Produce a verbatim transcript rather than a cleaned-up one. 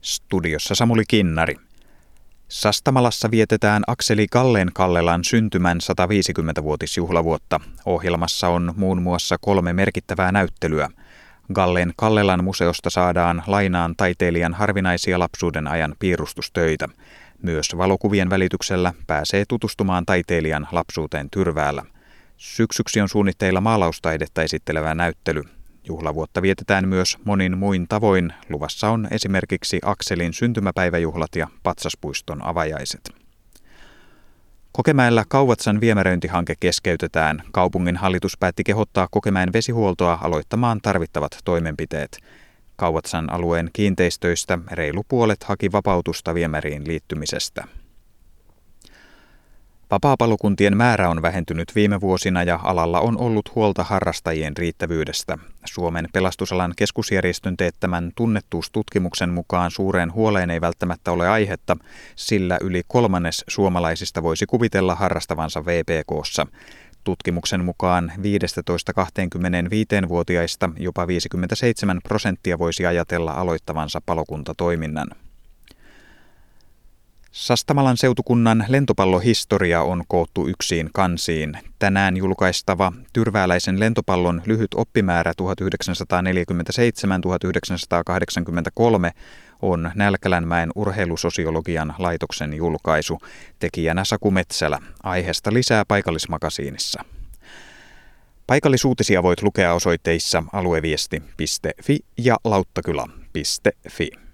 Studiossa Samuli Kinnari. Sastamalassa vietetään Akseli Gallen-Kallelan syntymän sataviisikymmentävuotisjuhlavuotta. Ohjelmassa on muun muassa kolme merkittävää näyttelyä. Gallen-Kallelan museosta saadaan lainaan taiteilijan harvinaisia lapsuuden ajan piirustustöitä. Myös valokuvien välityksellä pääsee tutustumaan taiteilijan lapsuuteen Tyrväällä. Syksyksi on suunnitteilla maalaustaidetta esittelevä näyttely. Juhlavuotta vietetään myös monin muin tavoin. Luvassa on esimerkiksi Akselin syntymäpäiväjuhlat ja Patsaspuiston avajaiset. Kokemäellä Kauvatsan viemäröintihanke keskeytetään. Kaupungin hallitus päätti kehottaa Kokemäen vesihuoltoa aloittamaan tarvittavat toimenpiteet. Kauvatsan alueen kiinteistöistä reilu puolet haki vapautusta viemäriin liittymisestä. Vapaapalokuntien määrä on vähentynyt viime vuosina ja alalla on ollut huolta harrastajien riittävyydestä. Suomen pelastusalan keskusjärjestön teettämän tunnettuustutkimuksen mukaan suureen huoleen ei välttämättä ole aihetta, sillä yli kolmannes suomalaisista voisi kuvitella harrastavansa V P K:ssa. Tutkimuksen mukaan viisitoista–kaksikymmentäviisi-vuotiaista jopa viisikymmentäseitsemän prosenttia voisi ajatella aloittavansa palokuntatoiminnan. Sastamalan seutukunnan lentopallohistoria on koottu yksiin kansiin. Tänään julkaistava tyrvääläisen lentopallon lyhyt oppimäärä tuhatyhdeksänsataanneljäkymmentäseitsemän–tuhatyhdeksänsataakahdeksankymmentäkolme on Nälkälänmäen urheilusosiologian laitoksen julkaisu. Tekijänä Saku Metsälä. Aiheesta lisää paikallismakasiinissa. Paikallisuutisia voit lukea osoitteissa alueviesti piste fi ja lauttakylä piste fi.